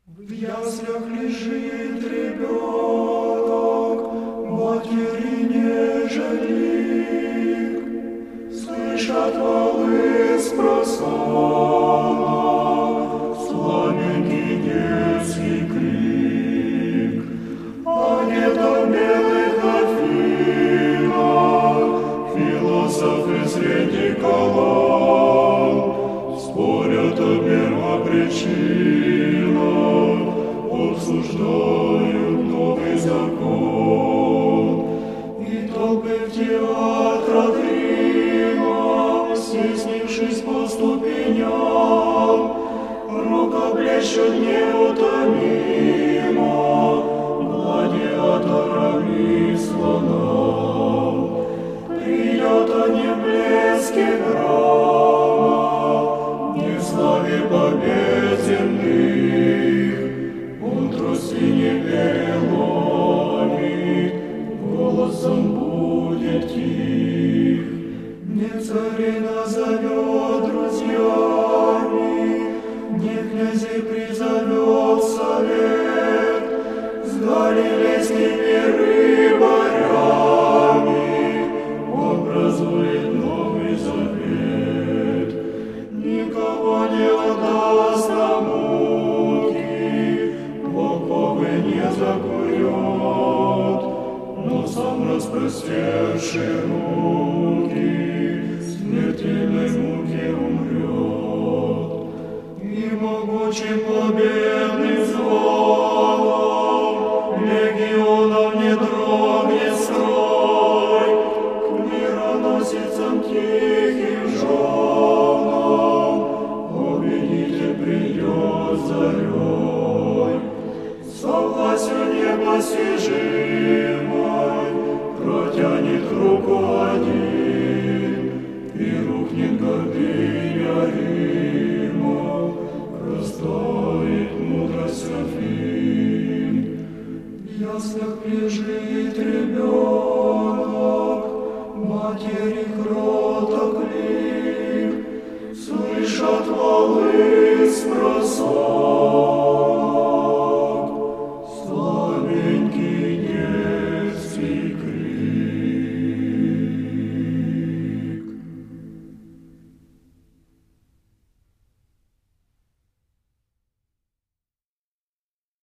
В яслях лежит ребенок, матери не жалик. Слышат валы спросонок, слабенький детский крик. А где-то в белых Афинах философы среди колонн спорят о первопричинах, обсуждают новый закон. И толпы в театрах Рима, стеснившись по ступеням, рукоплещут неутомимо гладиаторами слонов. Придет они в блеске грома, не в славе побед земных, он трости не переломит, голосом будет тих. Не царей назовет друзьями, не князей призовет совет, с галилейскими рыбарями образует новый завет. Никого не отдаст на муки, оковы не закует, но сам распростерший руки смертельной муки умрет. И могучим победным звоном легионов не дрогнет строй, к мироносицам тихим женам победитель придет зарей. Со властью непостижимой протянет руку один, и рухнет гордыня Рима, растает мудрость Афин. В яслях лежит ребенок, матери кроток лик, слышат валы спросонок.